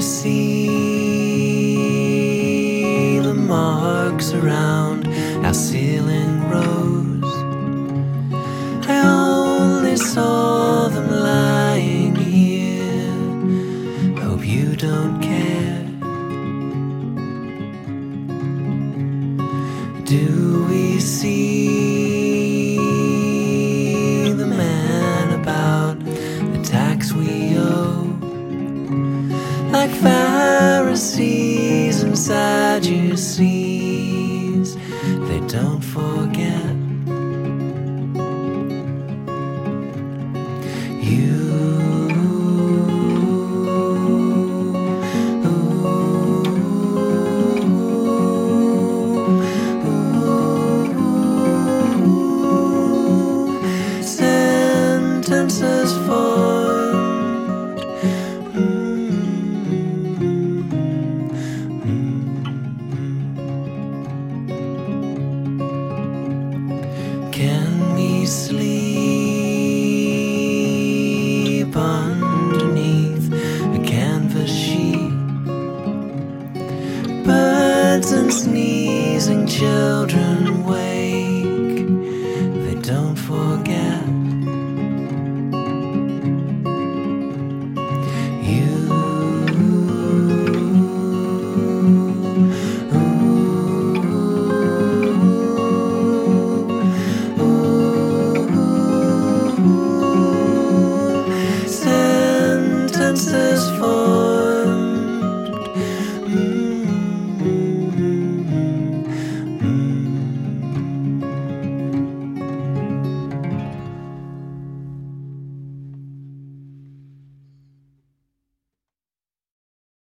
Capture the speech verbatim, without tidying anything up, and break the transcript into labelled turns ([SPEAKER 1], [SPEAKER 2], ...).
[SPEAKER 1] see the marks around our ceiling rose? I only saw them lying here. Hope you don't care. Do we see the man about the tax we owe? Like Pharisees and Sadducees, they don't forget. You sentences formed. Can we sleep underneath a canvas sheet? Birds and sneezing children